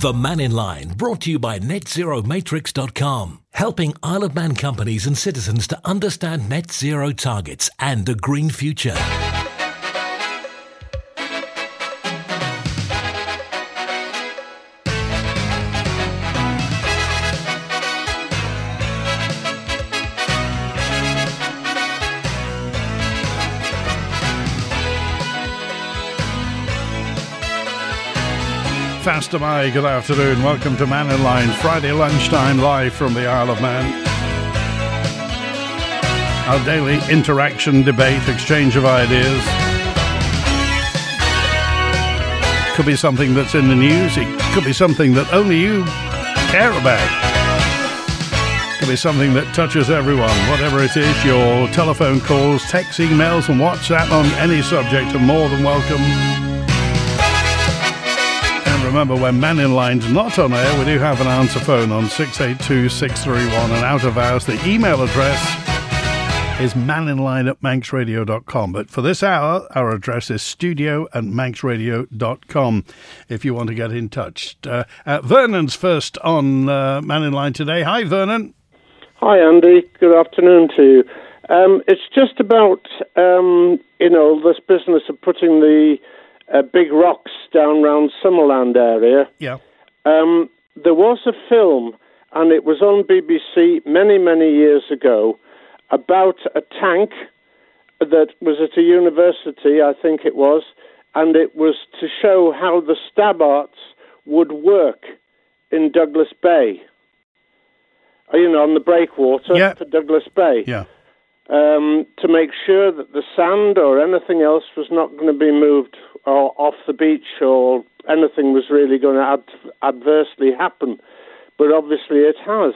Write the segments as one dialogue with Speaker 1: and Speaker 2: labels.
Speaker 1: The Man in Line, brought to you by NetZeroMatrix.com, helping Isle of Man companies and citizens to understand net zero targets and a green future.
Speaker 2: Faster Mai, good afternoon. Welcome to Man in Line, Friday lunchtime, live from the Isle of Man. Our daily interaction, debate, exchange of ideas. Could be something that's in the news. It could be something that only you care about. Could be something that touches everyone. Whatever it is, your telephone calls, texts, emails and WhatsApp on any subject are more than welcome. Remember, when Man in Line's not on air, we do have an answer phone on 682-631, and out of hours, the email address is maninline@manxradio.com. But for this hour, our address is studio@manxradio.com if you want to get in touch. Vernon's first on Man in Line today. Hi, Vernon.
Speaker 3: Hi, Andy. Good afternoon to you. It's just about, this business of putting the big rocks down around Summerland area.
Speaker 2: Yeah.
Speaker 3: There was a film, and it was on BBC many, many years ago, about a tank that was at a university, I think it was, and it was to show how the Stabbarts would work in Douglas Bay. On the breakwater for Douglas Bay.
Speaker 2: Yeah.
Speaker 3: To make sure that the sand or anything else was not going to be moved or off the beach or anything was really going to adversely happen. But obviously it has.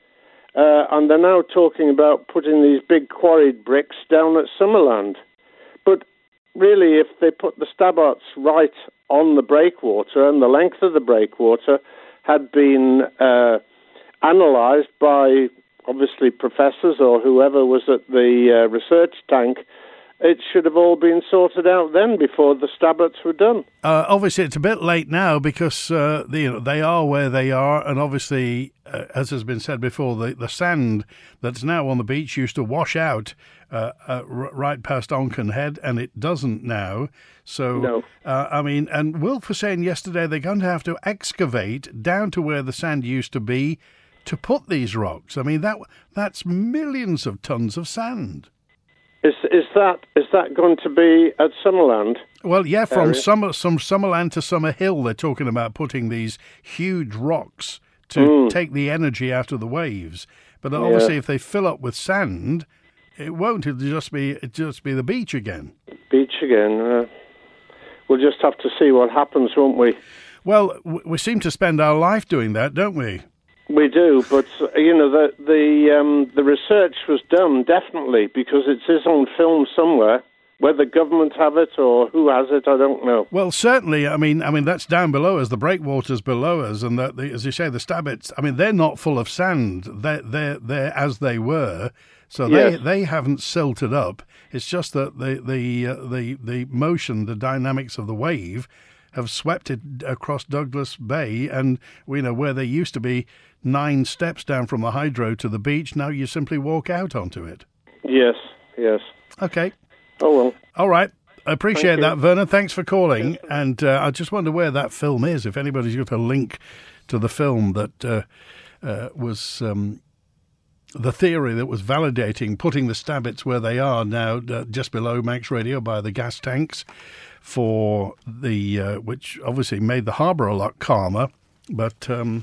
Speaker 3: And they're now talking about putting these big quarried bricks down at Summerland. But really, if they put the Stabbarts right on the breakwater and the length of the breakwater had been analysed by obviously professors or whoever was at the research tank, it should have all been sorted out then before the Stabbarts were done.
Speaker 2: Obviously, it's a bit late now because they are where they are, and obviously, as has been said before, the sand that's now on the beach used to wash out right past Onken Head, and it doesn't now. So,
Speaker 3: no.
Speaker 2: And Wilf was saying yesterday they're going to have to excavate down to where the sand used to be to put these rocks. I mean, that's millions of tons of sand.
Speaker 3: Is that going to be at Summerland?
Speaker 2: Well, yeah, from Summerland to Summerhill, they're talking about putting these huge rocks to take the energy out of the waves. But obviously, if they fill up with sand, it won't. It'll just be the beach again.
Speaker 3: Beach again. We'll just have to see what happens, won't we?
Speaker 2: Well, we seem to spend our life doing that, don't we?
Speaker 3: We do, but the research was done definitely because it is on film somewhere. Whether government have it or who has it, I don't know.
Speaker 2: Well, certainly. I mean that's down below us. The breakwaters below us, and as you say, the Stabbarts. I mean, they're not full of sand. They're as they were, so they haven't silted up. It's just that the motion, the dynamics of the wave, have swept it across Douglas Bay, and where there used to be 9 steps down from the hydro to the beach, now you simply walk out onto it.
Speaker 3: Yes.
Speaker 2: Okay.
Speaker 3: Oh, well.
Speaker 2: All right. I appreciate that, Vernon. Thanks for calling. Yes. And I just wonder where that film is, if anybody's got a link to the film that was the theory that was validating putting the Stabbarts where they are now, just below Manx Radio by the gas tanks, for the which obviously made the harbour a lot calmer. But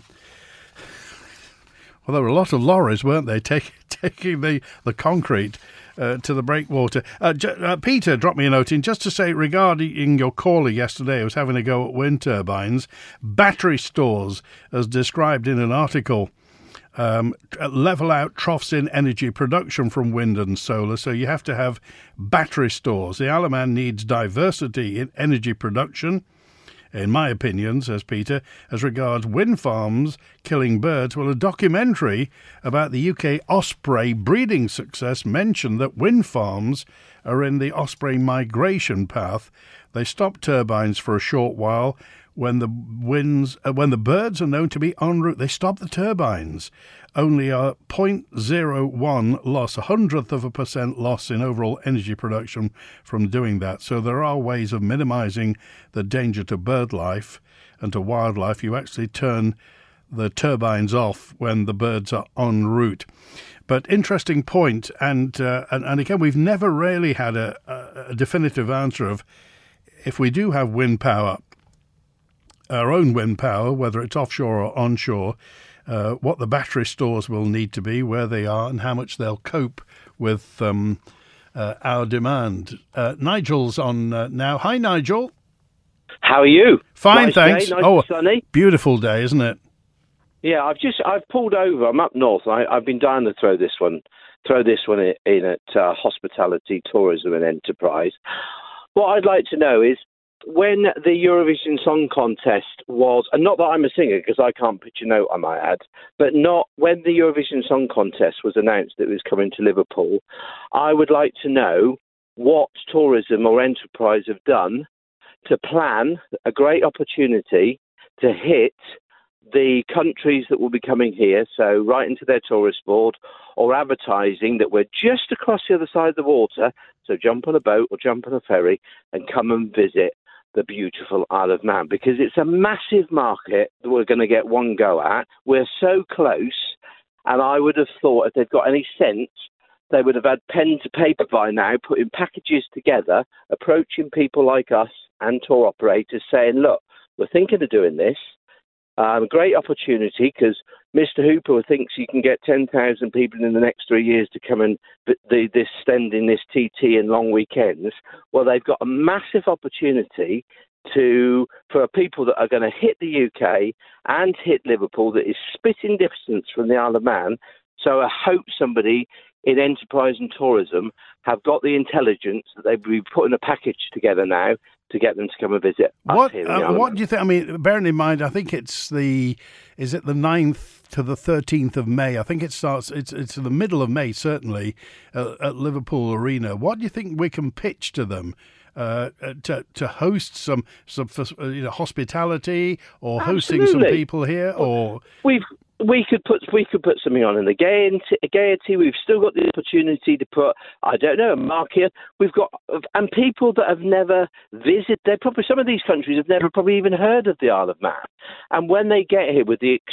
Speaker 2: there were a lot of lorries, weren't they, taking the concrete to the breakwater. Peter dropped me a note in just to say, regarding your caller yesterday who was having a go at wind turbines, battery stores, as described in an article, level out troughs in energy production from wind and solar, so you have to have battery stores. The Isle of Man needs diversity in energy production. In my opinion, says Peter, as regards wind farms killing birds, well, a documentary about the UK osprey breeding success mentioned that wind farms are in the osprey migration path. They stop turbines for a short while when the birds are known to be en route. They stop the turbines. Only a 0.01 loss, 0.01% loss in overall energy production from doing that. So there are ways of minimising the danger to bird life and to wildlife. You actually turn the turbines off when the birds are en route. But interesting point, and again, we've never really had a definitive answer of if we do have wind power, our own wind power, whether it's offshore or onshore, what the battery stores will need to be, where they are, and how much they'll cope with our demand. Nigel's on now. Hi, Nigel.
Speaker 4: How are you?
Speaker 2: Fine,
Speaker 4: nice
Speaker 2: thanks.
Speaker 4: Day, nice sunny.
Speaker 2: Beautiful day, isn't it?
Speaker 4: Yeah, I've pulled over. I'm up north. I've been dying to throw this one in at hospitality, tourism, and enterprise. What I'd like to know is, when the Eurovision Song Contest was, and not that I'm a singer because I can't pitch a note, I might add, but not when the Eurovision Song Contest was announced that it was coming to Liverpool, I would like to know what tourism or enterprise have done to plan a great opportunity to hit the countries that will be coming here, so right into their tourist board, or advertising that we're just across the other side of the water, so jump on a boat or jump on a ferry and come and visit the beautiful Isle of Man, because it's a massive market that we're going to get one go at. We're so close, and I would have thought if they've got any sense, they would have had pen to paper by now, putting packages together, approaching people like us and tour operators saying, look, we're thinking of doing this. Great opportunity, because Mr. Hooper thinks you can get 10,000 people in the next 3 years to come and spending this TT and long weekends. Well, they've got a massive opportunity for people that are going to hit the UK and hit Liverpool that is spitting distance from the Isle of Man. So I hope somebody in enterprise and tourism have got the intelligence that they'll be putting a package together now to get them to come and visit us here in the Isle of Man.
Speaker 2: What do you think? I mean, bearing in mind, I think it's the 9th to the 13th of May. I think it starts, it's the middle of May, certainly, at Liverpool Arena. What do you think we can pitch to them? To host some hospitality, or hosting some people here, or we could put something on in the Gaiety. We've still got the opportunity to put, I don't know, a market. We've got, and people that have never visited. Some of these countries have never probably even heard of the Isle of Man. And when they get here with the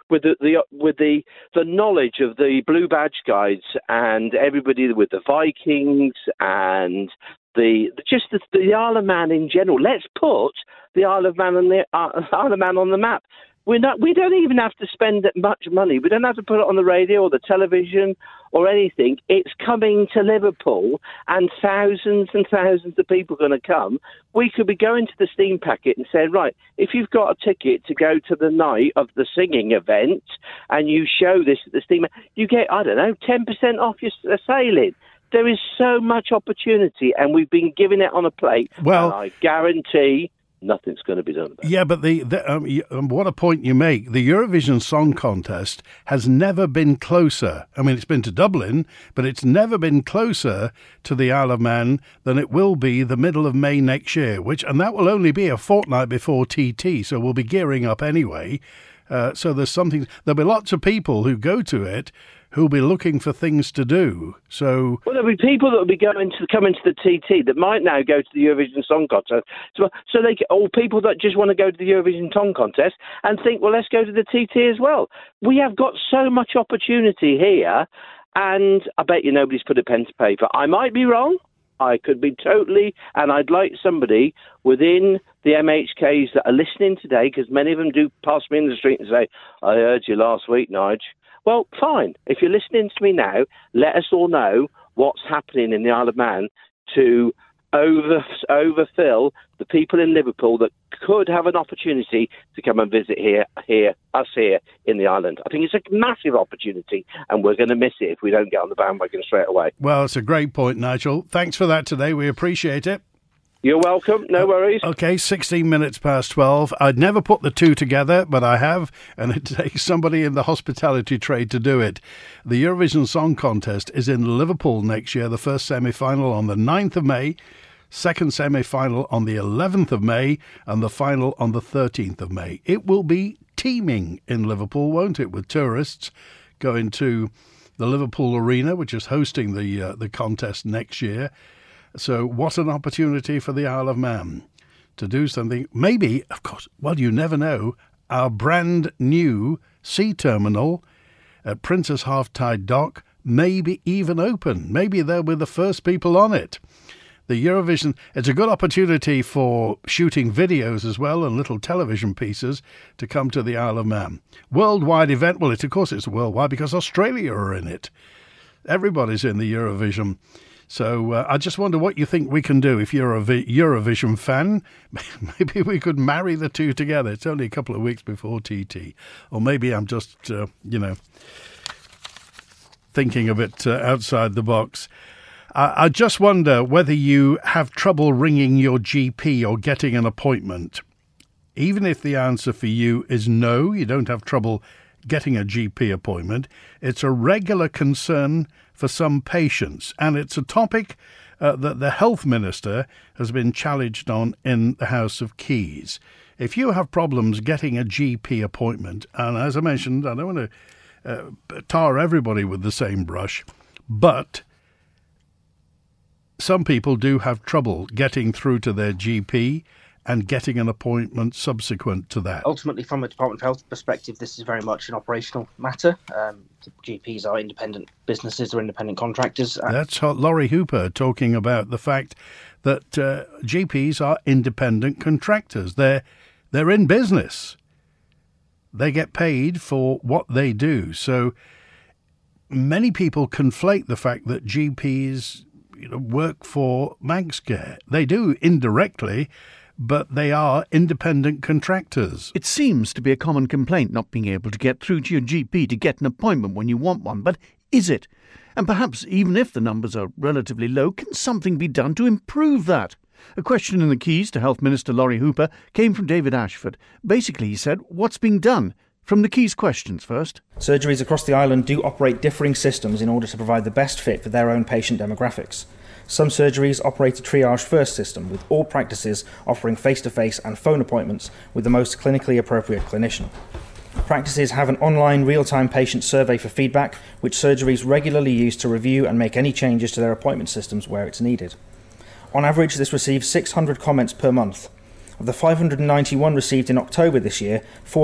Speaker 2: knowledge of the Blue Badge guides and everybody with the Vikings and the Isle of Man in general. Let's put the Isle of Man on the map. We don't even have to spend much money. We don't have to put it on the radio or the television or anything. It's coming to Liverpool, and thousands and thousands of people are going to come. We could be going to the steam packet and saying, right, if you've got a ticket to go to the night of the singing event and you show this at the steam, you get, 10% off your sailing. There is so much opportunity, and we've been giving it on a plate. Well, and I guarantee nothing's going to be done about it. Yeah, but what a point you make. The Eurovision Song Contest has never been closer. I mean, it's been to Dublin, but it's never been closer to the Isle of Man than it will be the middle of May next year, and that will only be a fortnight before TT, so we'll be gearing up anyway. So there'll be lots of people who go to it who'll be looking for things to do. So,
Speaker 4: well, there'll be people that will be coming to the TT that might now go to the Eurovision Song Contest. Or people that just want to go to the Eurovision Song Contest and think, well, let's go to the TT as well. We have got so much opportunity here, and I bet you nobody's put a pen to paper. I might be wrong. I could be totally, and I'd like somebody within the MHKs that are listening today, because many of them do pass me in the street and say, I heard you last week, Nige. Well, fine. If you're listening to me now, let us all know what's happening in the Isle of Man to overfill the people in Liverpool that could have an opportunity to come and visit us here in the island. I think it's a massive opportunity, and we're going to miss it if we don't get on the bandwagon straight away.
Speaker 2: Well, it's a great point, Nigel. Thanks for that today. We appreciate it.
Speaker 4: You're welcome. No worries.
Speaker 2: Okay, 16 minutes past 12. I'd never put the two together, but I have, and it takes somebody in the hospitality trade to do it. The Eurovision Song Contest is in Liverpool next year, the first semi-final on the 9th of May, Second semi-final on the 11th of May and the final on the 13th of May. It will be teeming in Liverpool, won't it, with tourists going to the Liverpool Arena, which is hosting the contest next year. So what an opportunity for the Isle of Man to do something. Maybe, of course, well, you never know, our brand new sea terminal at Princess Half-Tide Dock may be even open. Maybe they'll be the first people on it. The Eurovision, it's a good opportunity for shooting videos as well and little television pieces to come to the Isle of Man. Worldwide event, well, of course it's worldwide because Australia are in it. Everybody's in the Eurovision. So I just wonder what you think we can do. If you're a Eurovision fan, maybe we could marry the two together. It's only a couple of weeks before TT. Or maybe I'm just, thinking a bit outside the box. I just wonder whether you have trouble ringing your GP or getting an appointment. Even if the answer for you is no, you don't have trouble getting a GP appointment, it's a regular concern for some patients, and it's a topic that the Health Minister has been challenged on in the House of Keys. If you have problems getting a GP appointment, and as I mentioned, I don't want to tar everybody with the same brush, but some people do have trouble getting through to their GP and getting an appointment subsequent to that.
Speaker 5: Ultimately, from a Department of Health perspective, this is very much an operational matter. The GPs are independent businesses or independent contractors.
Speaker 2: That's Laurie Hooper talking about the fact that GPs are independent contractors. They're in business. They get paid for what they do. So many people conflate the fact that GPs work for Manxcare. They do indirectly, but they are independent contractors.
Speaker 6: It seems to be a common complaint not being able to get through to your GP to get an appointment when you want one, but is it? And perhaps even if the numbers are relatively low, can something be done to improve that? A question in the Keys to Health Minister Laurie Hooper came from David Ashford. Basically, he said, what's being done? From the Keys questions first.
Speaker 7: Surgeries across the island do operate differing systems in order to provide the best fit for their own patient demographics. Some surgeries operate a triage-first system, with all practices offering face-to-face and phone appointments with the most clinically appropriate clinician. Practices have an online real-time patient survey for feedback, which surgeries regularly use to review and make any changes to their appointment systems where it's needed. On average, this receives 600 comments per month. Of the 591 received in October this year,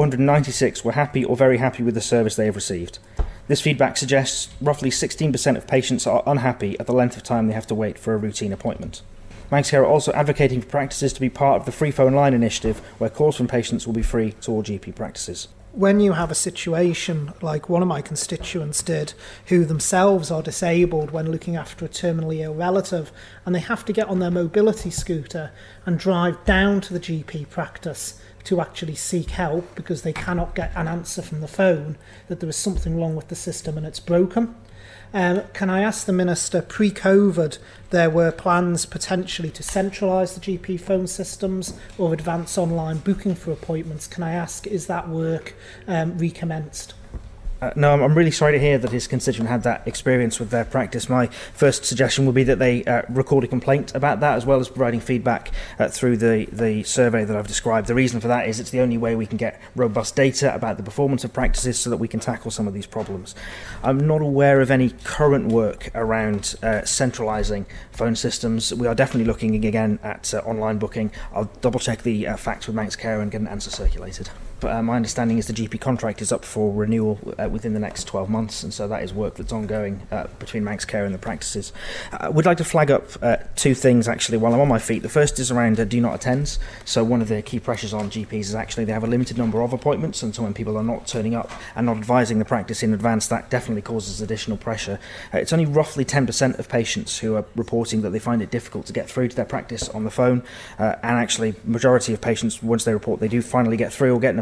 Speaker 7: 496 were happy or very happy with the service they have received. This feedback suggests roughly 16% of patients are unhappy at the length of time they have to wait for a routine appointment. Manxcare are also advocating for practices to be part of the Free Phone Line initiative, where calls from patients will be free to all GP practices.
Speaker 8: When you have a situation like one of my constituents did, who themselves are disabled when looking after a terminally ill relative, and they have to get on their mobility scooter and drive down to the GP practice to actually seek help because they cannot get an answer from the phone that there is something wrong with the system and it's broken. Can I ask the Minister, pre-COVID, there were plans potentially to centralise the GP phone systems or advance online booking for appointments. Can I ask, is that work recommenced?
Speaker 7: No, I'm really sorry to hear that his constituent had that experience with their practice. My first suggestion would be that they record a complaint about that, as well as providing feedback through the survey that I've described. The reason for that is it's the only way we can get robust data about the performance of practices so that we can tackle some of these problems. I'm not aware of any current work around centralising phone systems. We are definitely looking again at online booking. I'll double check the facts with Manxcare and get an answer circulated. But my understanding is the GP contract is up for renewal within the next 12 months, and so that is work that's ongoing between Manxcare and the practices. We'd like to flag up two things, actually, while I'm on my feet. The first is around do not attends. So one of the key pressures on GPs is actually they have a limited number of appointments, and so when people are not turning up and not advising the practice in advance, that definitely causes additional pressure. It's only roughly 10% of patients who are reporting that they find it difficult to get through to their practice on the phone, and actually majority of patients, once they report they do finally get through or get an appointment,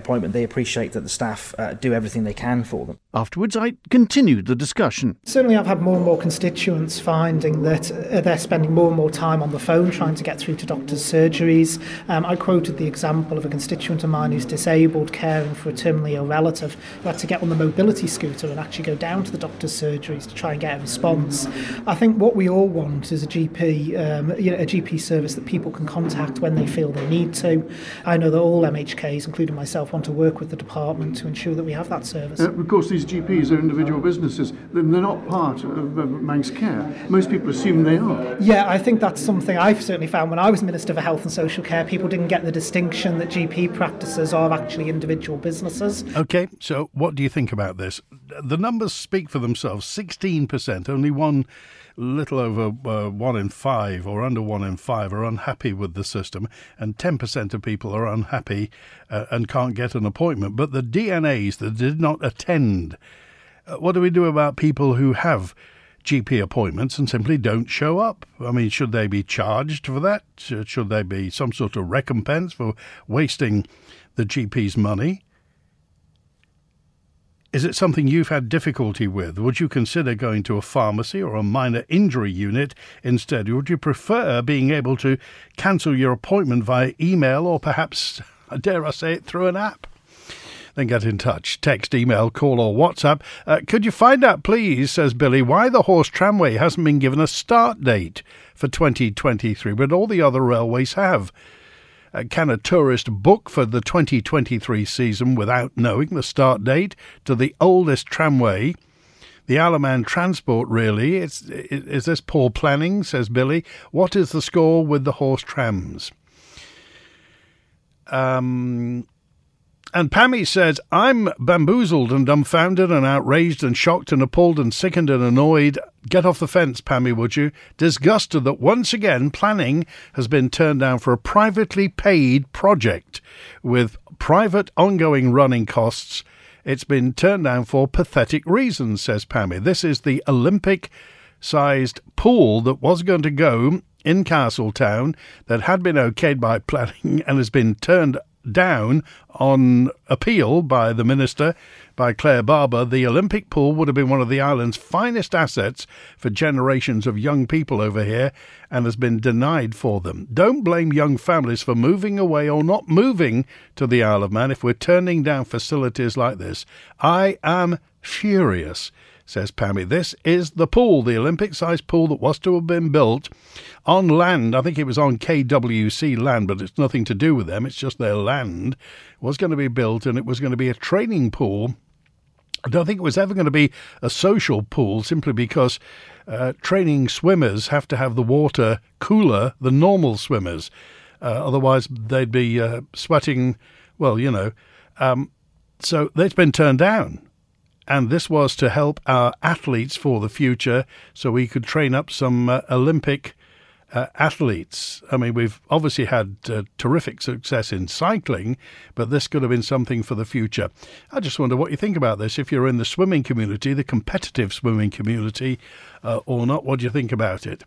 Speaker 7: appointment, they appreciate that the staff do everything they can for them.
Speaker 6: Afterwards, I continued the discussion.
Speaker 8: Certainly I've had more and more constituents finding that they're spending more and more time on the phone trying to get through to doctors' surgeries. I quoted the example of a constituent of mine who's disabled, caring for a terminally ill relative, who had to get on the mobility scooter and actually go down to the doctor's surgeries to try and get a response. I think what we all want is a GP service that people can contact when they feel they need to. I know that all MHKs, including myself, want to work with the department to ensure that we have that service.
Speaker 2: Of course, these GPs are individual businesses. They're not part of Manx Care. Most people assume they are.
Speaker 8: Yeah, I think that's something I've certainly found when I was Minister for Health and Social Care. People didn't get the distinction that GP practices are actually individual businesses.
Speaker 2: OK, so what do you think about this? The numbers speak for themselves. 16%, only little over 1 in 5 or under 1 in 5 are unhappy with the system, and 10% of people are unhappy and can't get an appointment. But the DNAs that did not attend, what do we do about people who have GP appointments and simply don't show up? I mean, should they be charged for that? Should there be some sort of recompense for wasting the GP's money? Is it something you've had difficulty with? Would you consider going to a pharmacy or a minor injury unit instead? Or would you prefer being able to cancel your appointment via email or perhaps, dare I say it, through an app? Then get in touch. Text, email, call or WhatsApp. Could you find out, please, says Billy, why the Horse Tramway hasn't been given a start date for 2023, but all the other railways have? Can a tourist book for the 2023 season without knowing the start date to the oldest tramway? The Isle of Man Transport, really. Is this poor planning, says Billy? What is the score with the horse trams? And Pammy says, I'm bamboozled and dumbfounded and outraged and shocked and appalled and sickened and annoyed. Get off the fence, Pammy, would you? Disgusted that once again planning has been turned down for a privately paid project with private ongoing running costs. It's been turned down for pathetic reasons, says Pammy. This is the Olympic-sized pool that was going to go in Castletown that had been okayed by planning and has been turned down on appeal by the Minister, by Claire Barber. The Olympic pool would have been one of the island's finest assets for generations of young people over here and has been denied for them. Don't blame young families for moving away or not moving to the Isle of Man if we're turning down facilities like this. I am furious, says Pammy. This is the pool, the Olympic-sized pool that was to have been built on land. I think it was on KWC land, but it's nothing to do with them. It's just their land. It was going to be built, and it was going to be a training pool. I don't think it was ever going to be a social pool, simply because training swimmers have to have the water cooler than normal swimmers. Otherwise, they'd be sweating, well, you know. So they've been turned down. And this was to help our athletes for the future so we could train up some Olympic athletes. I mean, we've obviously had terrific success in cycling, but this could have been something for the future. I just wonder what you think about this. If you're in the swimming community, the competitive swimming community, or not, what do you think about it?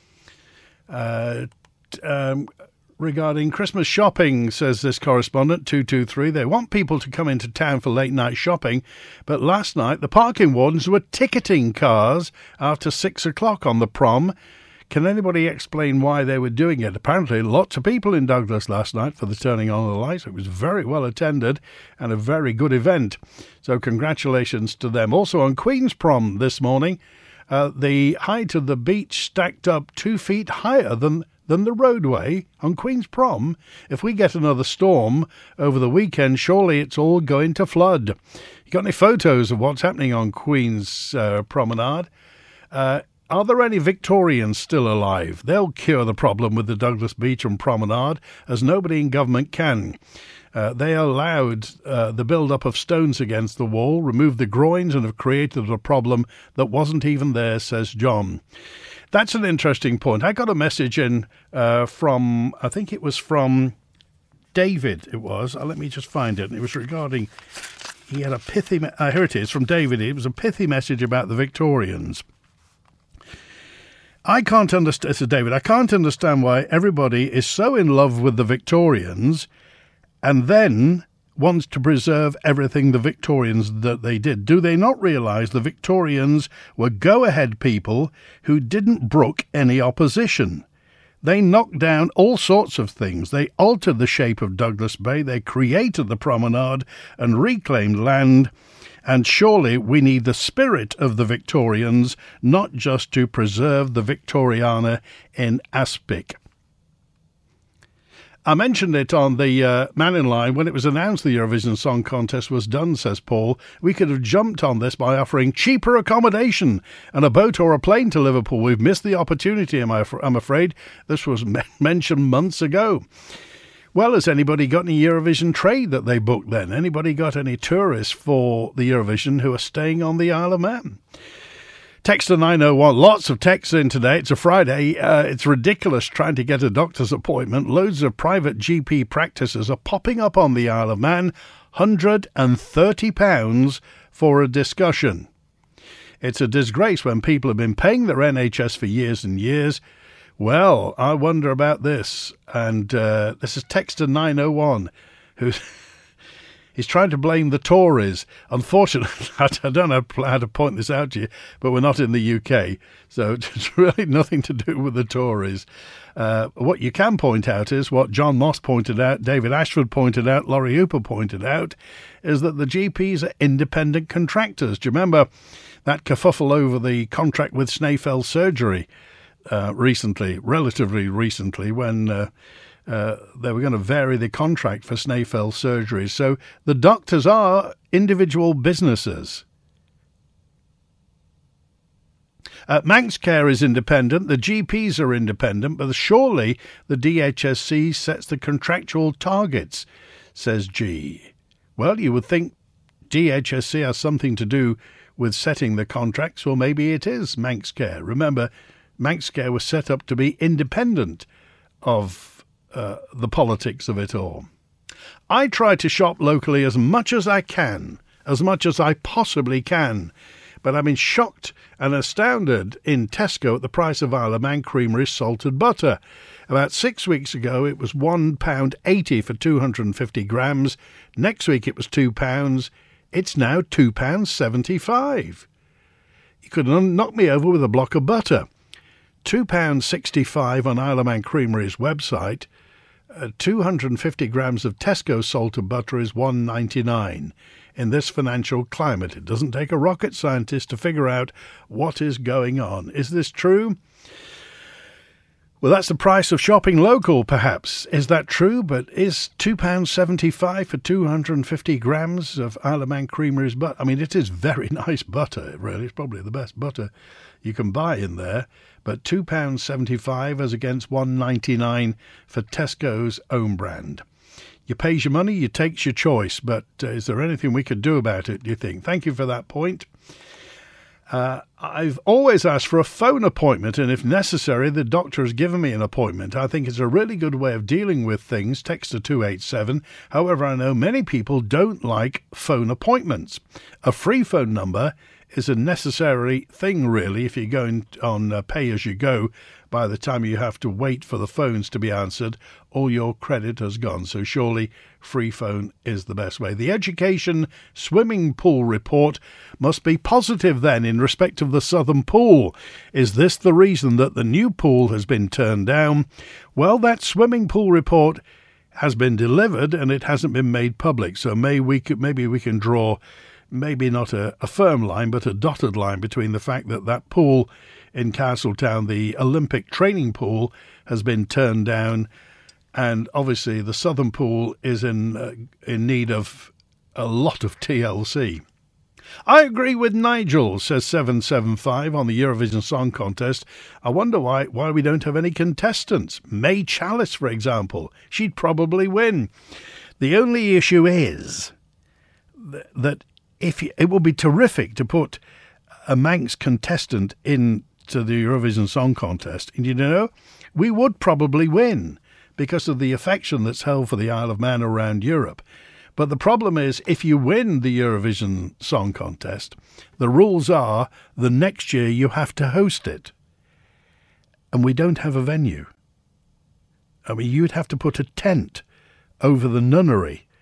Speaker 2: Regarding Christmas shopping, says this correspondent, 223, they want people to come into town for late night shopping, but last night the parking wardens were ticketing cars after 6 o'clock on the prom. Can anybody explain why they were doing it? Apparently lots of people in Douglas last night for the turning on of the lights. It was very well attended and a very good event. So congratulations to them. Also on Queen's Prom this morning, the height of the beach stacked up 2 feet higher than the roadway on Queen's Prom. If we get another storm over the weekend, surely it's all going to flood. You got any photos of what's happening on Queen's Promenade? Are there any Victorians still alive? They'll cure the problem with the Douglas Beach and Promenade, as nobody in government can. They allowed the build-up of stones against the wall, removed the groins, and have created a problem that wasn't even there, says John. That's an interesting point. I got a message in from, I think it was from David, it was. Let me just find it. It was regarding, he had a pithy, here it is, from David. It was a pithy message about the Victorians. I can't understand, this is David, I can't understand why everybody is so in love with the Victorians, and then wants to preserve everything the Victorians that they did. Do they not realise the Victorians were go-ahead people who didn't brook any opposition? They knocked down all sorts of things. They altered the shape of Douglas Bay. They created the promenade and reclaimed land. And surely we need the spirit of the Victorians, not just to preserve the Victoriana in Aspic. I mentioned it on the Man in Line when it was announced the Eurovision Song Contest was done, says Paul. We could have jumped on this by offering cheaper accommodation and a boat or a plane to Liverpool. We've missed the opportunity, I'm afraid. This was mentioned months ago. Well, has anybody got any Eurovision trade that they booked then? Anybody got any tourists for the Eurovision who are staying on the Isle of Man? Texter 901, lots of texts in today. It's a Friday. It's ridiculous trying to get a doctor's appointment. Loads of private GP practices are popping up on the Isle of Man. £130 for a discussion. It's a disgrace when people have been paying their NHS for years and years. Well, I wonder about this. And this is Texter 901, who's... He's trying to blame the Tories. Unfortunately, I don't know how to point this out to you, but we're not in the UK, so it's really nothing to do with the Tories. What you can point out is what John Moss pointed out, David Ashford pointed out, Laurie Hooper pointed out, is that the GPs are independent contractors. Do you remember that kerfuffle over the contract with Snaefell Surgery relatively recently, when... they were going to vary the contract for Snaefell Surgery. So the doctors are individual businesses. Manx Care is independent. The GPs are independent, but surely the DHSC sets the contractual targets, says G. Well, you would think DHSC has something to do with setting the contracts, or maybe it is Manx Care. Remember, Manx Care was set up to be independent of the politics of it all. I try to shop locally as much as I can, as much as I possibly can, but I've been shocked and astounded in Tesco at the price of Isle of Man Creamery salted butter. About 6 weeks ago it was £1.80 for 250 grams. Next week it was £2. It's now £2.75. You could knock me over with a block of butter. £2.65 on Isle of Man Creamery's website. 250 grams of Tesco salted butter is $1.99 in this financial climate. It doesn't take a rocket scientist to figure out what is going on. Is this true? Well, that's the price of shopping local, perhaps. Is that true? But is £2.75 for 250 grams of Isle of Man Creamery's butter? I mean, it is very nice butter, really. It's probably the best butter you can buy in there. But £2.75 as against $1.99 for Tesco's own brand. You pays your money, you takes your choice. But is there anything we could do about it, do you think? Thank you for that point. I've always asked for a phone appointment, and if necessary, the doctor has given me an appointment. I think it's a really good way of dealing with things. Text to 287. However, I know many people don't like phone appointments. A free phone number is a necessary thing, really, if you're going on pay-as-you-go. By the time you have to wait for the phones to be answered, all your credit has gone. So surely free phone is the best way. The Education Swimming Pool report must be positive then in respect of the Southern Pool. Is this the reason that the new pool has been turned down? Well, that swimming pool report has been delivered and it hasn't been made public. So maybe we can draw maybe not a firm line, but a dotted line between the fact that that pool in Castletown, the Olympic training pool, has been turned down, and obviously the Southern Pool is in need of a lot of TLC. I agree with Nigel, says 775 on the Eurovision Song Contest. I wonder why we don't have any contestants. May Chalice, for example. She'd probably win. The only issue is that it would be terrific to put a Manx contestant into the Eurovision Song Contest. And you know, we would probably win because of the affection that's held for the Isle of Man around Europe. But the problem is, if you win the Eurovision Song Contest, the rules are the next year you have to host it. And we don't have a venue. I mean, you'd have to put a tent over the nunnery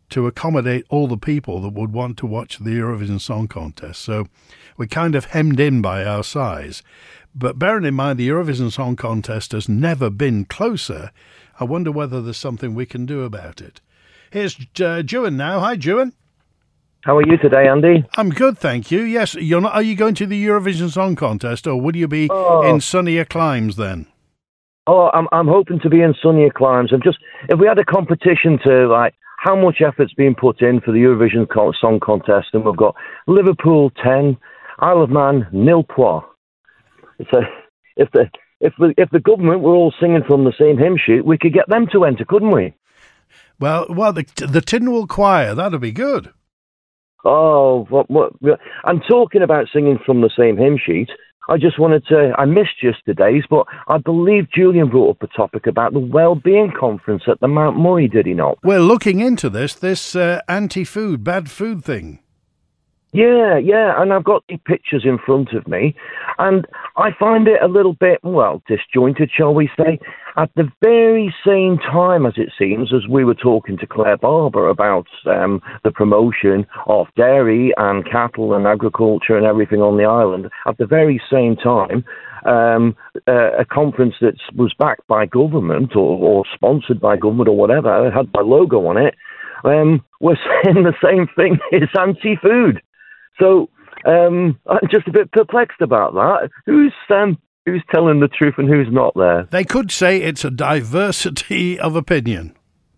Speaker 2: to accommodate all the people that would want to watch the Eurovision Song Contest. So we're kind of hemmed in by our size. But bearing in mind the Eurovision Song Contest has never been closer, I wonder whether there's something we can do about it. Here's Juan now. Hi, Juan.
Speaker 9: How are you today, Andy?
Speaker 2: I'm good, thank you. Yes, you're not. Are you going to the Eurovision Song Contest, or would you be in sunnier climes then?
Speaker 9: Oh, I'm hoping to be in sunnier climes. And just if we had a competition to like how much effort's being put in for the Eurovision Song Contest, and we've got Liverpool 10, Isle of Man 0 points. So if the government were all singing from the same hymn sheet, we could get them to enter, couldn't we?
Speaker 2: Well, the Tynwald Choir, that'd be good.
Speaker 9: Oh, what? I'm talking about singing from the same hymn sheet. I just wanted to, I missed yesterday's, but I believe Julian brought up a topic about the Wellbeing Conference at the Mount Murray, did he not?
Speaker 2: We're looking into this anti-food, bad food thing.
Speaker 9: Yeah, and I've got the pictures in front of me, and I find it a little bit, well, disjointed, shall we say. At the very same time, as it seems, as we were talking to Claire Barber about the promotion of dairy and cattle and agriculture and everything on the island, at the very same time, a conference that was backed by government or sponsored by government or whatever, had my logo on it, was saying the same thing, it's anti-food. So I'm just a bit perplexed about that. Who's telling the truth and who's not there?
Speaker 2: They could say it's a diversity of opinion.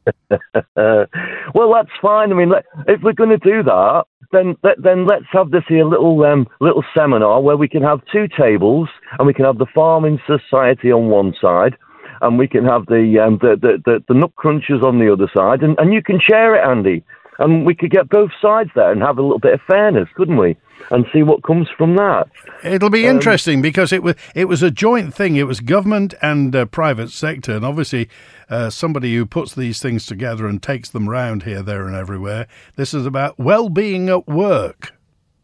Speaker 9: Well, that's fine. I mean, if we're going to do that, then let's have this here little seminar where we can have two tables, and we can have the farming society on one side, and we can have the nut crunchers on the other side, and you can share it, Andy. And we could get both sides there and have a little bit of fairness, couldn't we? And see what comes from that.
Speaker 2: It'll be interesting because it was a joint thing. It was government and private sector, and obviously somebody who puts these things together and takes them round here, there, and everywhere. This is about well-being at work.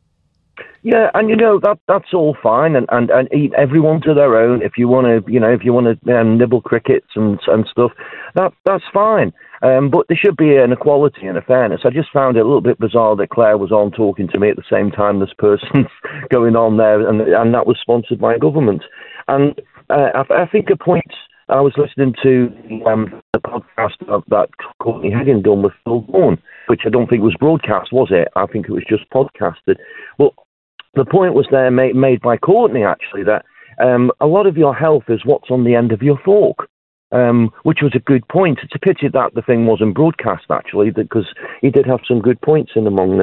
Speaker 9: Yeah, and that's all fine, and eat everyone to their own. If you want to, nibble crickets and stuff, that's fine. But there should be an equality and a fairness. I just found it a little bit bizarre that Claire was on talking to me at the same time this person's going on there, and that was sponsored by government. And I think a point, I was listening to the podcast that Courtney Hagen done with Phil Vaughan, which I don't think was broadcast, was it? I think it was just podcasted. Well, the point was there made by Courtney, actually, that a lot of your health is what's on the end of your fork. Which was a good point. It's a pity that the thing wasn't broadcast, actually, because he did have some good points in among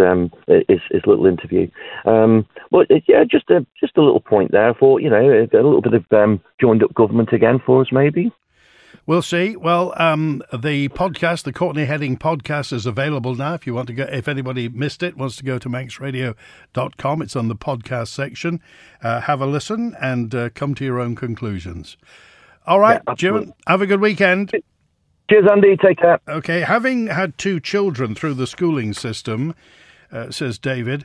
Speaker 9: his little interview. But just a little point there for a little bit of joined up government again for us, maybe.
Speaker 2: We'll see. Well, the podcast, the Courtney Heading podcast, is available now. If you want to go, if anybody missed it, wants to go to manxradio.com, it's on the podcast section. Have a listen and come to your own conclusions. All right, Juan, have a good weekend.
Speaker 9: Cheers, Andy. Take care.
Speaker 2: Okay, having had 2 children through the schooling system, says David,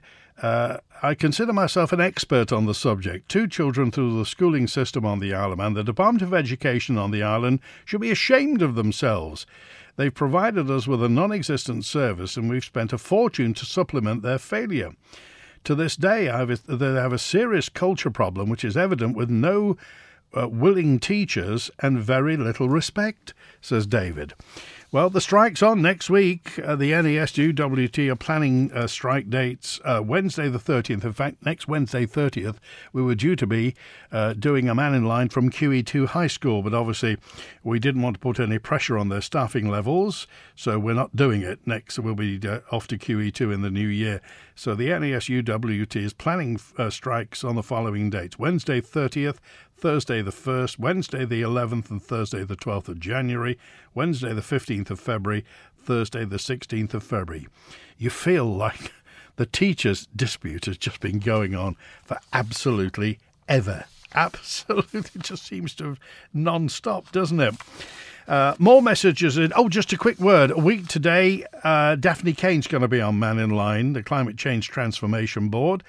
Speaker 2: I consider myself an expert on the subject. 2 children through the schooling system on the Isle of Man. The Department of Education on the island should be ashamed of themselves. They've provided us with a non-existent service, and we've spent a fortune to supplement their failure. To this day, they have a serious culture problem, which is evident with no willing teachers and very little respect, says David. Well, the strike's on next week. The NASUWT are planning strike dates Wednesday the 30th. In fact, next Wednesday 30th, we were due to be doing a man in line from QE2 High School, but obviously we didn't want to put any pressure on their staffing levels, so we're not doing it. Next, we'll be off to QE2 in the new year. So the NASUWT is planning strikes on the following dates: Wednesday 30th, Thursday the 1st, Wednesday the 11th and Thursday the 12th of January, Wednesday the 15th of February, Thursday the 16th of February. You feel like the teachers' dispute has just been going on for absolutely ever. Absolutely, it just seems to have non-stop, doesn't it? More messages in. Oh, just a quick word. A week today, Daphne Kane's going to be on Man in Line, the Climate Change Transformation Board.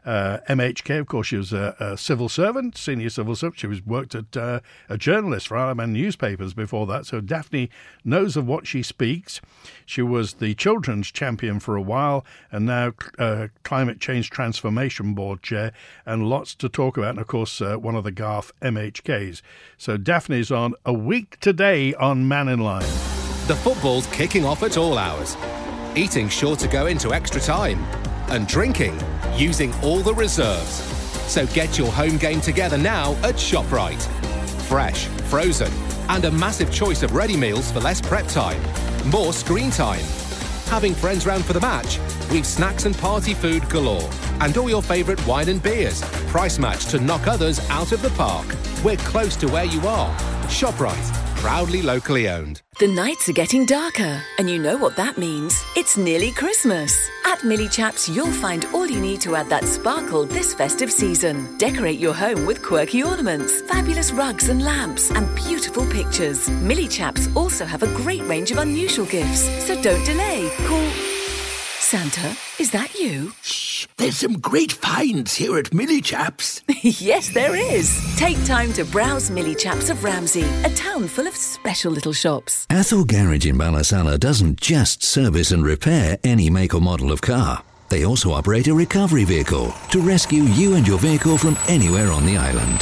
Speaker 2: MHK, of course, she was a civil servant, senior civil servant. She worked at a journalist for Isle of Man newspapers before that, so Daphne knows of what she speaks. She was the children's champion for a while, and now Climate Change Transformation Board chair, and lots to talk about, and of course one of the Garth MHKs. So Daphne's on a week today on Man in Line.
Speaker 10: The football's kicking off at all hours. Eating sure to go into extra time. And drinking using all the reserves. So get your home game together now at ShopRite. Fresh, frozen, and a massive choice of ready meals for less prep time. More screen time. Having friends round for the match? We've snacks and party food galore. And all your favourite wine and beers. Price match to knock others out of the park. We're close to where you are. ShopRite. Proudly locally owned.
Speaker 11: The nights are getting darker, and you know what that means. It's nearly Christmas. At Millie Chaps, you'll find all you need to add that sparkle this festive season. Decorate your home with quirky ornaments, fabulous rugs and lamps, and beautiful pictures. Millie Chaps also have a great range of unusual gifts, so don't delay. Call... Santa, is that you?
Speaker 12: Shh, there's some great finds here at Millie Chaps.
Speaker 11: Yes, there is. Take time to browse Millie Chaps of Ramsey, a town full of special little shops.
Speaker 13: Athol Garage in Ballasalla doesn't just service and repair any make or model of car. They also operate a recovery vehicle to rescue you and your vehicle from anywhere on the island.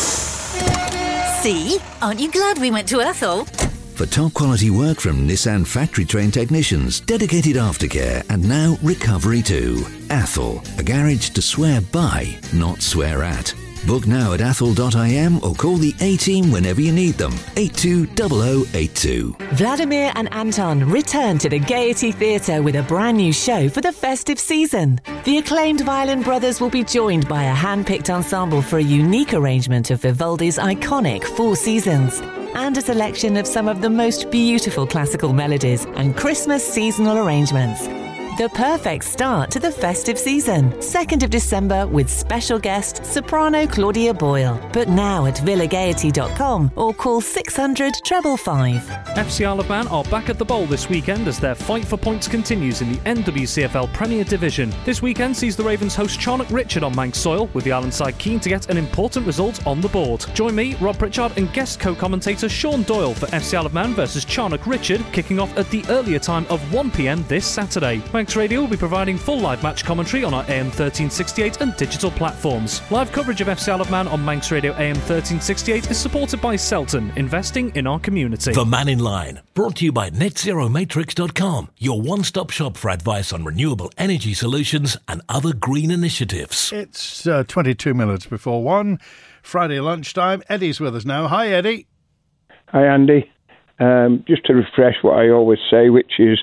Speaker 14: See? Aren't you glad we went to Athol?
Speaker 13: For top quality work from Nissan factory trained technicians, dedicated aftercare, and now recovery too. Athol, a garage to swear by, not swear at. Book now at athol.im or call the A-team whenever you need them. 820082.
Speaker 15: Vladimir and Anton return to the Gaiety Theatre with a brand new show for the festive season. The acclaimed Violin Brothers will be joined by a hand-picked ensemble for a unique arrangement of Vivaldi's iconic Four Seasons and a selection of some of the most beautiful classical melodies and Christmas seasonal arrangements. The perfect start to the festive season. 2nd of December with special guest soprano Claudia Boyle. But now at villagaiety.com or call 600 555.
Speaker 16: FC Isle of Man are back at the Bowl this weekend as their fight for points continues in the NWCFL Premier Division. This weekend sees the Ravens host Charnock Richard on Manx soil, with the Island side keen to get an important result on the board. Join me, Rob Pritchard, and guest co-commentator Sean Doyle for FC Isle of Man versus Charnock Richard, kicking off at the earlier time of 1 p.m. this Saturday. Manx Radio will be providing full live match commentary on our AM 1368 and digital platforms. Live coverage of FC Isle of Man on Manx Radio AM 1368 is supported by Selton, investing in our community.
Speaker 1: The Man in Line, brought to you by NetZeroMatrix.com, your one-stop shop for advice on renewable energy solutions and other green initiatives.
Speaker 2: It's 22 minutes before 1, Friday lunchtime. Eddie's with us now. Hi, Eddie.
Speaker 17: Hi, Andy. Just to refresh what I always say, which is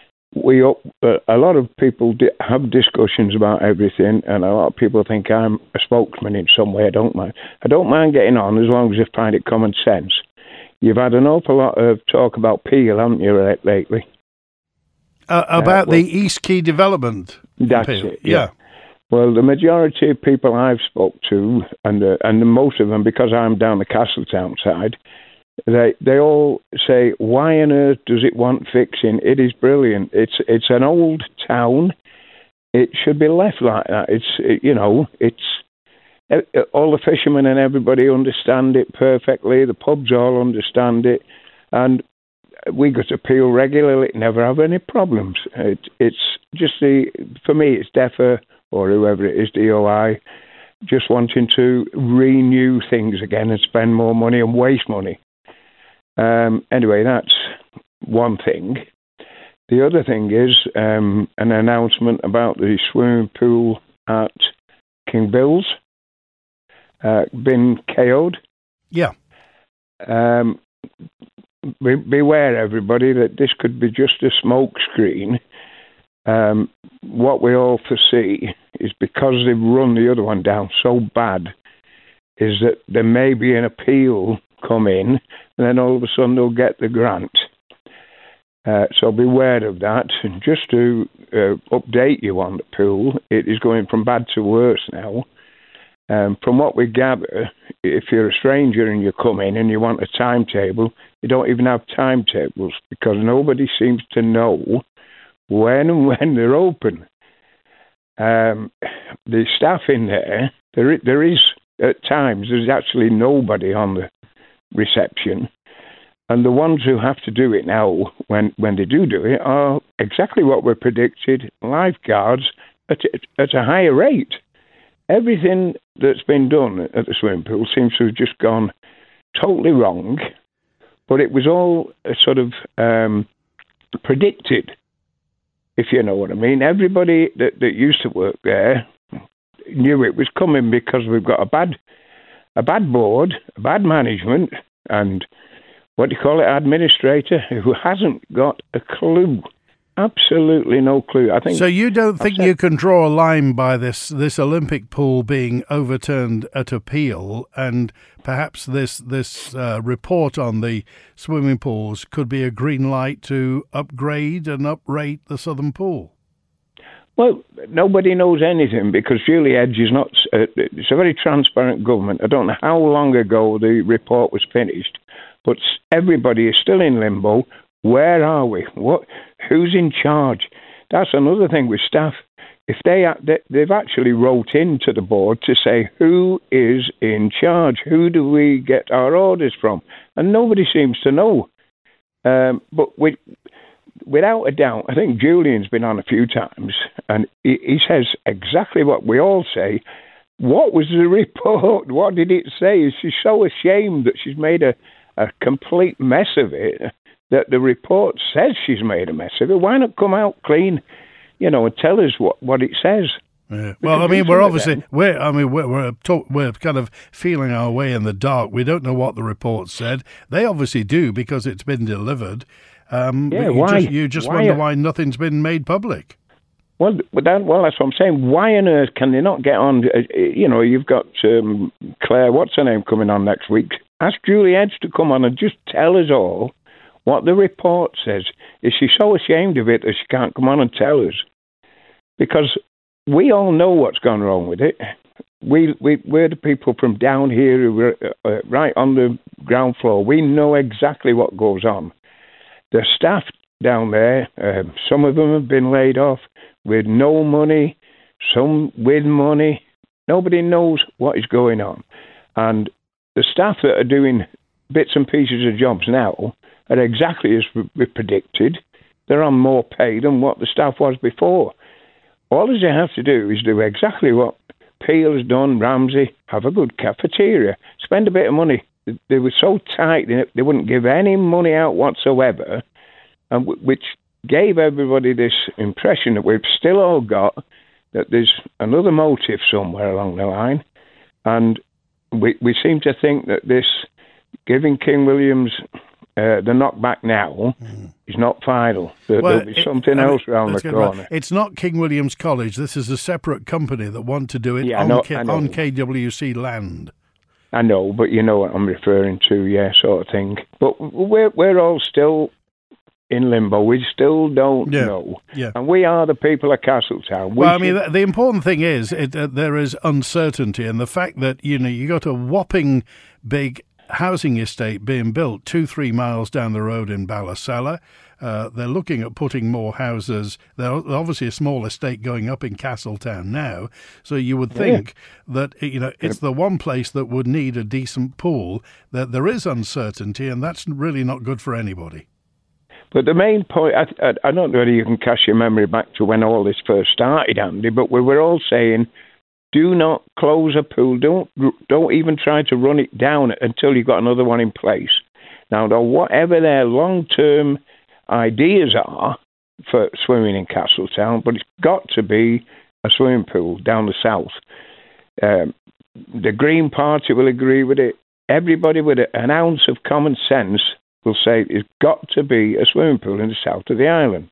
Speaker 17: a lot of people have discussions about everything, and a lot of people think I'm a spokesman in some way. I don't mind getting on as long as I find it common sense. You've had an awful lot of talk about Peel, haven't you, lately?
Speaker 2: About the East Quay development.
Speaker 17: That's
Speaker 2: Peel.
Speaker 17: it. Yeah. Well, the majority of people I've spoke to, and most of them, because I'm down the Castletown side, They all say, why on earth does it want fixing? It is brilliant. It's an old town. It should be left like that. All the fishermen and everybody understand it perfectly. The pubs all understand it, and we go to Peel regularly. Never have any problems. It's just for me, it's DEFRA or whoever it is, DOI, just wanting to renew things again and spend more money and waste money. Anyway, that's one thing. The other thing is an announcement about the swimming pool at King Bill's been KO'd.
Speaker 2: Yeah.
Speaker 17: Beware, everybody, that this could be just a smoke screen. What we all foresee is, because they've run the other one down so bad, is that there may be an appeal come in, and then all of a sudden they'll get the grant. So beware of that. And just to update you on the pool, it is going from bad to worse now. From what we gather, if you're a stranger and you come in and you want a timetable, you don't even have timetables, because nobody seems to know when and when they're open. the staff in there, there is, at times, there's actually nobody on the reception. And the ones who have to do it now, when they do it, are exactly what we predicted, lifeguards at a higher rate. Everything that's been done at the swimming pool seems to have just gone totally wrong, but it was all sort of predicted, if you know what I mean. Everybody that used to work there knew it was coming because we've got a bad board, a bad management, and what do you call it, administrator who hasn't got a clue. Absolutely no clue. I think.
Speaker 2: So you don't think you can draw a line by this Olympic pool being overturned at appeal, and perhaps this report on the swimming pools could be a green light to upgrade and uprate the Southern Pool?
Speaker 17: Well, nobody knows anything because Julie Edge is not. It's a very transparent government. I don't know how long ago the report was finished, but everybody is still in limbo. Where are we? Who's in charge? That's another thing with staff. If they've actually wrote into the board to say who is in charge, who do we get our orders from, and nobody seems to know. But without a doubt, I think Julian's been on a few times, and he says exactly what we all say. What was the report? What did it say? She's so ashamed that she's made a complete mess of it, that the report says she's made a mess of it. Why not come out clean, and tell us what it says?
Speaker 2: Yeah. Well, I mean, we're kind of feeling our way in the dark. We don't know what the report said. They obviously do because it's been delivered.
Speaker 17: Why?
Speaker 2: You just wonder why nothing's been made public.
Speaker 17: Well, that's what I'm saying. Why on earth can they not get on? You've got Claire, what's her name, coming on next week. Ask Julie Edge to come on and just tell us all what the report says. Is she so ashamed of it that she can't come on and tell us? Because we all know what's gone wrong with it. We're the people from down here who are right on the ground floor. We know exactly what goes on. The staff down there, some of them have been laid off with no money, some with money. Nobody knows what is going on. And the staff that are doing bits and pieces of jobs now are exactly as we predicted. They're on more pay than what the staff was before. All they have to do is do exactly what Peel has done, Ramsey, have a good cafeteria, spend a bit of money. They were so tight they wouldn't give any money out whatsoever, and which gave everybody this impression that we've still all got that there's another motive somewhere along the line, and we seem to think that this giving King William's the knockback now is not final. There'll be something else around the corner.
Speaker 2: Right. It's not King William's College. This is a separate company that want to do it on KWC land.
Speaker 17: I know, but you know what I'm referring to, sort of thing. But we're all still in limbo. We still don't know.
Speaker 2: Yeah.
Speaker 17: And we are the people of Castletown.
Speaker 2: The important thing is there is uncertainty, and the fact that, you got a whopping big housing estate being built 2-3 miles down the road in Ballasalla. They're looking at putting more houses. There's obviously a small estate going up in Castletown now. So you would think that, it's the one place that would need a decent pool, that there is uncertainty, and that's really not good for anybody.
Speaker 17: But the main point, I don't know whether you can cast your memory back to when all this first started, Andy, but we were all saying, do not close a pool. Don't even try to run it down until you've got another one in place. Now, whatever their long-term ideas are for swimming in Castletown, but it's got to be a swimming pool down the south. The Green Party will agree with it. Everybody with an ounce of common sense will say it's got to be a swimming pool in the south of the island.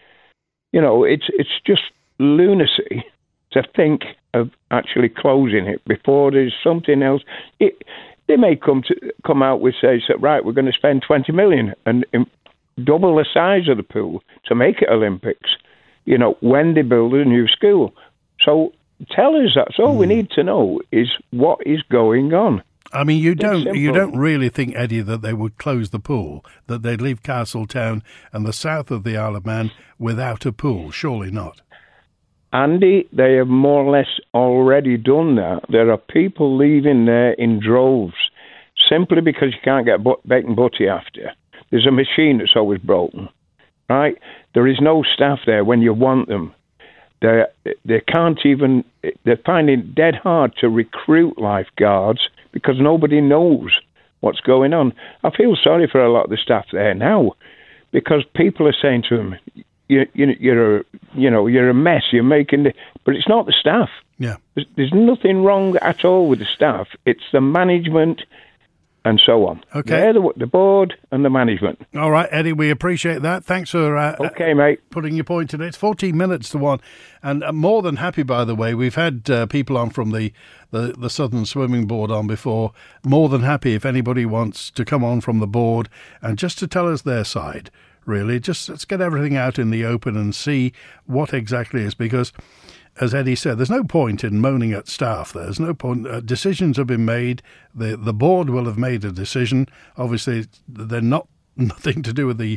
Speaker 17: It's just lunacy to think of actually closing it before there's something else. They may come out with, say, right, we're going to spend 20 million and double the size of the pool to make it Olympics, when they build a new school. So tell us that. So all we need to know is what is going on.
Speaker 2: I mean, you don't really think, Eddie, that they would close the pool, that they'd leave Castletown and the south of the Isle of Man without a pool? Surely not.
Speaker 17: Andy, they have more or less already done that. There are people leaving there in droves simply because you can't get bacon butty after. There's a machine that's always broken, right? There is no staff there when you want them. They can't even. They're finding it dead hard to recruit lifeguards because nobody knows what's going on. I feel sorry for a lot of the staff there now because people are saying to them, You're a mess. You're making but it's not the staff.
Speaker 2: Yeah,
Speaker 17: there's nothing wrong at all with the staff. It's the management and so on.
Speaker 2: Okay,
Speaker 17: they're the board and the management.
Speaker 2: All right, Eddie, we appreciate that. Thanks for
Speaker 17: okay, mate,
Speaker 2: putting your point today. It's 14 minutes to 1, and I'm more than happy. By the way, we've had people on from the Southern Swimming Board on before. More than happy if anybody wants to come on from the board and just to tell us their side. Really, just let's get everything out in the open and see what exactly is, because, as Eddie said, there's no point in moaning at staff. There's no point. Decisions have been made. The board will have made a decision. Obviously, they're nothing to do with the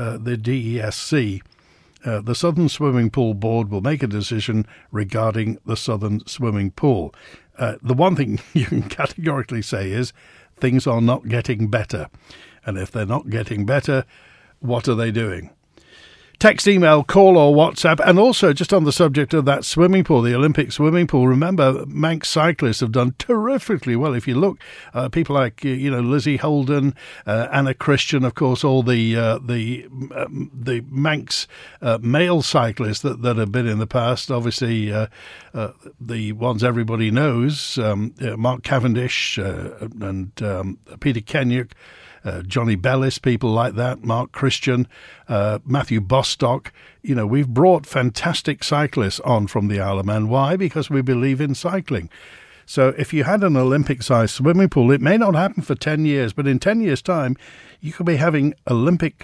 Speaker 2: DESC. The Southern Swimming Pool Board will make a decision regarding the Southern Swimming Pool. The one thing you can categorically say is things are not getting better. And if they're not getting better, what are they doing? Text, email, call or WhatsApp. And also, just on the subject of that swimming pool, the Olympic swimming pool, remember, Manx cyclists have done terrifically well. If you look, people like, Lizzie Holden, Anna Christian, of course, all the Manx male cyclists that have been in the past, obviously the ones everybody knows, Mark Cavendish and Peter Kenyuk, Johnny Bellis, people like that, Mark Christian, Matthew Bostock. We've brought fantastic cyclists on from the Isle of Man. Why? Because we believe in cycling. So if you had an Olympic-sized swimming pool, it may not happen for 10 years, but in 10 years' time, you could be having Olympic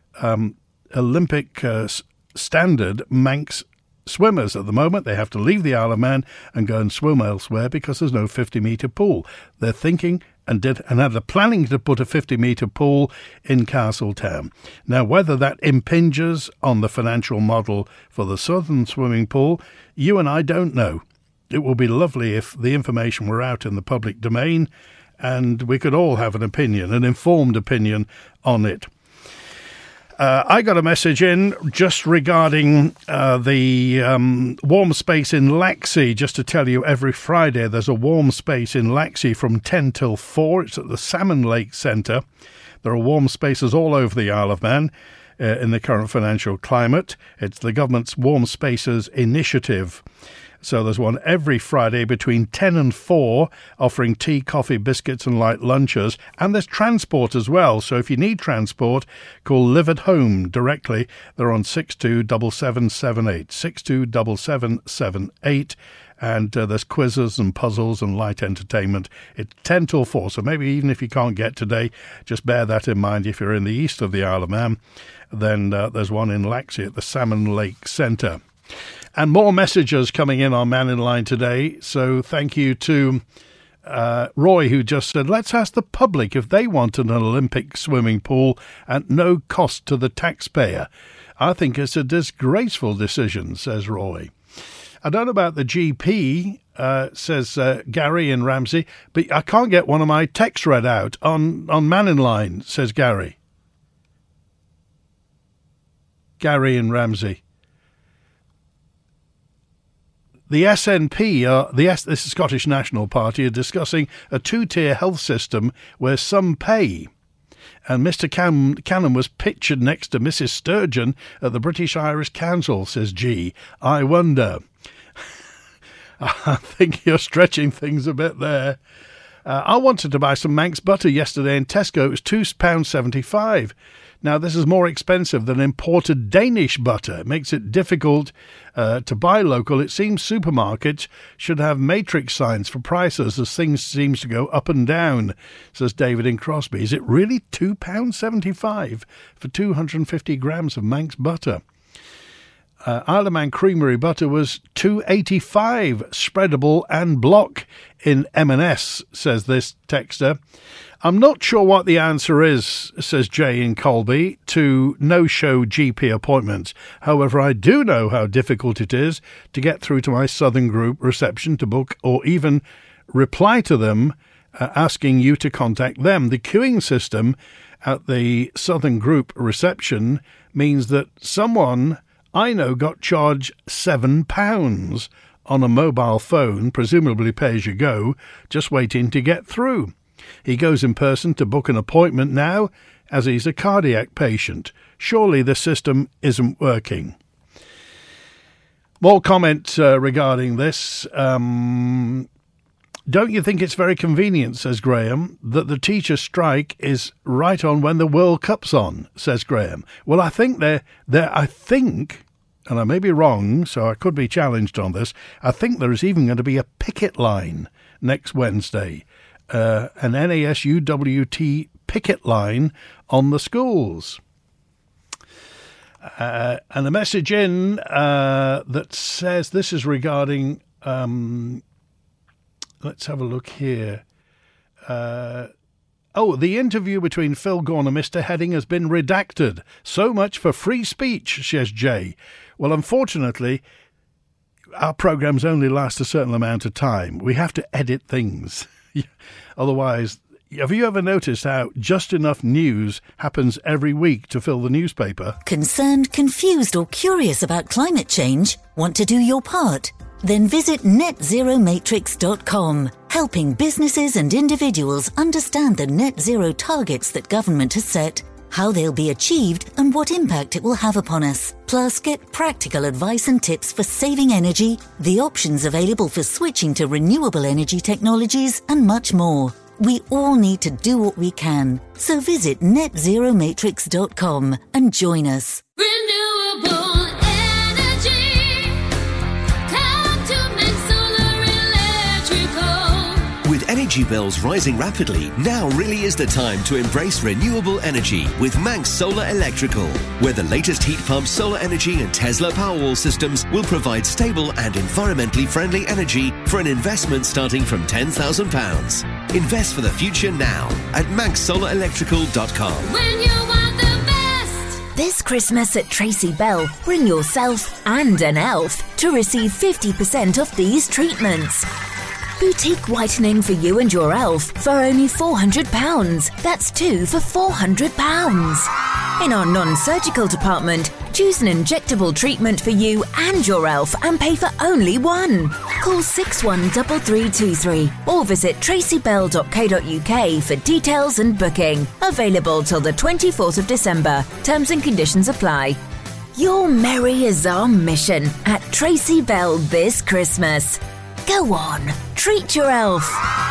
Speaker 2: standard Manx swimmers. At the moment, they have to leave the Isle of Man and go and swim elsewhere because there's no 50-metre pool. They're thinking and had the planning to put a 50-metre pool in Castletown. Now, whether that impinges on the financial model for the Southern Swimming Pool, you and I don't know. It would be lovely if the information were out in the public domain and we could all have an opinion, an informed opinion on it. I got a message in just regarding the warm space in Laxey. Just to tell you, every Friday there's a warm space in Laxey from 10 till 4. It's at the Salmon Lake Centre. There are warm spaces all over the Isle of Man in the current financial climate. It's the government's Warm Spaces Initiative. So there's one every Friday between 10 and 4 offering tea, coffee, biscuits and light lunches. And there's transport as well. So if you need transport, call Live at Home directly. They're on 627778, 627778. And there's quizzes and puzzles and light entertainment. It's 10 till 4. So maybe even if you can't get today, just bear that in mind. If you're in the east of the Isle of Man, then there's one in Laxey at the Salmon Lake Centre. And more messages coming in on Man in Line today. So thank you to Roy, who just said, let's ask the public if they want an Olympic swimming pool at no cost to the taxpayer. I think it's a disgraceful decision, says Roy. I don't know about the GP, says Gary in Ramsey, but I can't get one of my texts read out on Man in Line, says Gary. Gary in Ramsey. The SNP, the Scottish National Party, are discussing a two-tier health system where some pay. And Mr. Cannon was pictured next to Mrs. Sturgeon at the British Irish Council, says G. I wonder. I think you're stretching things a bit there. I wanted to buy some Manx butter yesterday in Tesco. It was £2.75. Now, this is more expensive than imported Danish butter. It makes it difficult to buy local. It seems supermarkets should have matrix signs for prices as things seem to go up and down, says David in Crosby. Is it really £2.75 for 250 grams of Manx butter? Isle of Man Creamery butter was $2.85 spreadable and block in M&S, says this texter. I'm not sure what the answer is, says Jay in Colby, to no-show GP appointments. However, I do know how difficult it is to get through to my Southern Group reception to book or even reply to them asking you to contact them. The queuing system at the Southern Group reception means that someone I know got charged £7 on a mobile phone, presumably pay-as-you-go, just waiting to get through. He goes in person to book an appointment now, as he's a cardiac patient. Surely the system isn't working. More comment regarding this. Don't you think it's very convenient, says Graham, that the teacher strike is right on when the World Cup's on, says Graham. Well, I think I think, and I may be wrong, so I could be challenged on this, I think there is even going to be a picket line next Wednesday, an NASUWT picket line on the schools. And a message in that says this is regarding... let's have a look here. The interview between Phil Gaughan and Mr. Heading has been redacted. So much for free speech, says Jay. Well, unfortunately, our programmes only last a certain amount of time. We have to edit things. Otherwise, have you ever noticed how just enough news happens every week to fill the newspaper?
Speaker 14: Concerned, confused or curious about climate change? Want to do your part? Then visit netzeromatrix.com, helping businesses and individuals understand the net zero targets that government has set, how they'll be achieved and what impact it will have upon us. Plus, get practical advice and tips for saving energy, the options available for switching to renewable energy technologies and much more. We all need to do what we can. So visit netzeromatrix.com and join us.
Speaker 18: Renewable.
Speaker 19: With energy bills rising rapidly, now really is the time to embrace renewable energy with Manx Solar Electrical, where the latest heat pump, solar energy and Tesla Powerwall systems will provide stable and environmentally friendly energy for an investment starting from £10,000. Invest for the future now at manxsolarelectrical.com.
Speaker 18: When you want the best!
Speaker 20: This Christmas at Tracy Bell, bring yourself and an elf to receive 50% off these treatments. Boutique whitening for you and your elf for only £400. That's 2 for £400. In our non-surgical department, choose an injectable treatment for you and your elf and pay for only one. Call 613323 or visit tracybell.co.uk for details and booking. Available till the 24th of December. Terms and conditions apply. Your merry is our mission at Tracy Bell this Christmas. Go on, treat your elf.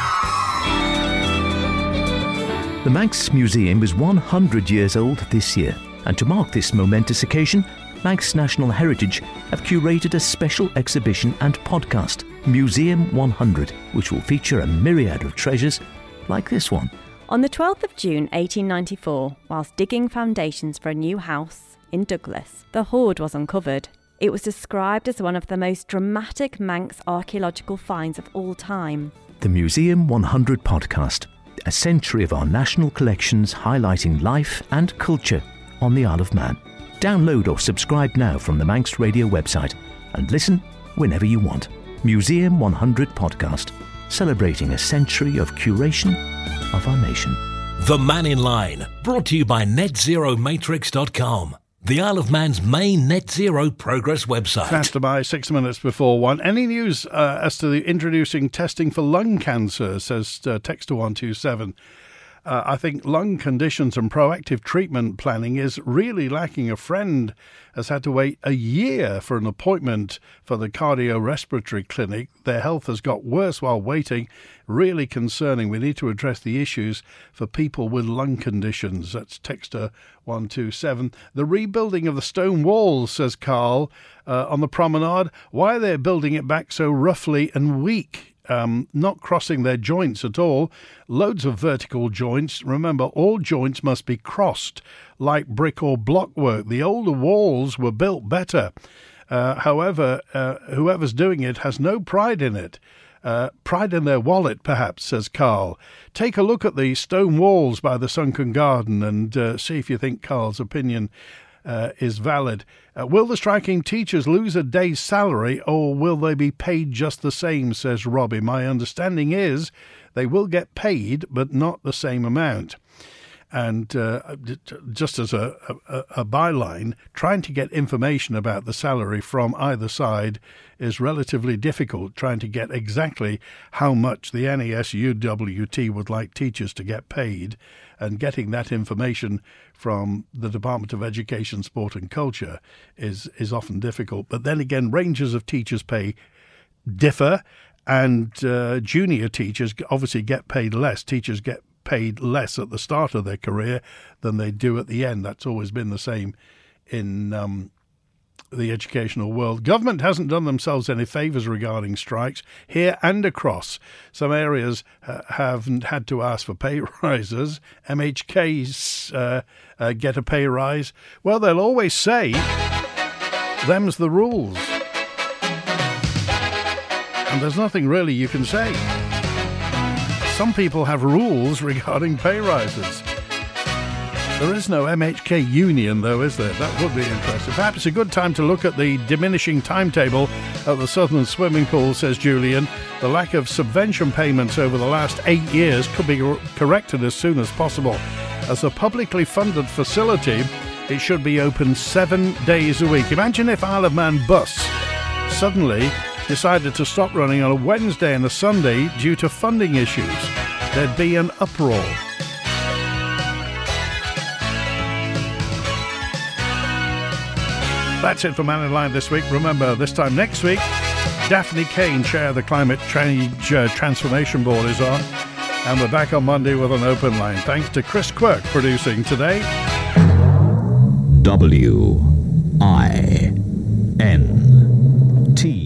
Speaker 6: The Manx Museum is 100 years old this year, and to mark this momentous occasion, Manx National Heritage have curated a special exhibition and podcast, Museum 100, which will feature a myriad of treasures like this one.
Speaker 21: On the 12th of June 1894, whilst digging foundations for a new house in Douglas, the hoard was uncovered. It was described as one of the most dramatic Manx archaeological finds of all time.
Speaker 6: The Museum 100 podcast, a century of our national collections highlighting life and culture on the Isle of Man. Download or subscribe now from the Manx Radio website and listen whenever you want. Museum 100 podcast, celebrating a century of curation of our nation.
Speaker 1: The Man in Line, brought to you by netzeromatrix.com. The Isle of Man's main net zero progress website.
Speaker 2: Faster by 6 minutes before 1. Any news as to the introducing testing for lung cancer, says text to 127. I think lung conditions and proactive treatment planning is really lacking. A friend has had to wait a year for an appointment for the cardiorespiratory clinic. Their health has got worse while waiting. Really concerning. We need to address the issues for people with lung conditions. That's texter 127. The rebuilding of the stone walls, says Carl, on the promenade. Why are they building it back so roughly and weak? Not crossing their joints at all. Loads of vertical joints. Remember, all joints must be crossed, like brick or block work. The older walls were built better. However, whoever's doing it has no pride in it. Pride in their wallet, perhaps, says Carl. Take a look at the stone walls by the sunken garden and see if you think Carl's opinion is valid. Will the striking teachers lose a day's salary, or will they be paid just the same, says Robbie. My understanding is they will get paid, but not the same amount. And just as a byline, trying to get information about the salary from either side is relatively difficult, trying to get exactly how much the NASUWT would like teachers to get paid, and getting that information from the Department of Education, Sport and Culture is often difficult. But then again, ranges of teachers' pay differ, and junior teachers obviously get paid less. Teachers get paid less at the start of their career than they do at the end. That's always been the same in the educational world. Government hasn't done themselves any favours regarding strikes here and across. Some areas haven't had to ask for pay rises. MHKs get a pay rise. Well, they'll always say, them's the rules. And there's nothing really you can say. Some people have rules regarding pay rises. There is no MHK union, though, is there? That would be interesting. Perhaps a good time to look at the diminishing timetable at the Southern Swimming Pool, says Julian. The lack of subvention payments over the last 8 years could be corrected as soon as possible. As a publicly funded facility, it should be open 7 days a week. Imagine if Isle of Man bus suddenly decided to stop running on a Wednesday and a Sunday due to funding issues. There'd be an uproar. That's it for Man in Line this week. Remember, this time next week, Daphne Kane, chair of the Climate Change Transformation Board, is on. And we're back on Monday with an open line. Thanks to Chris Quirk producing today.
Speaker 13: WIN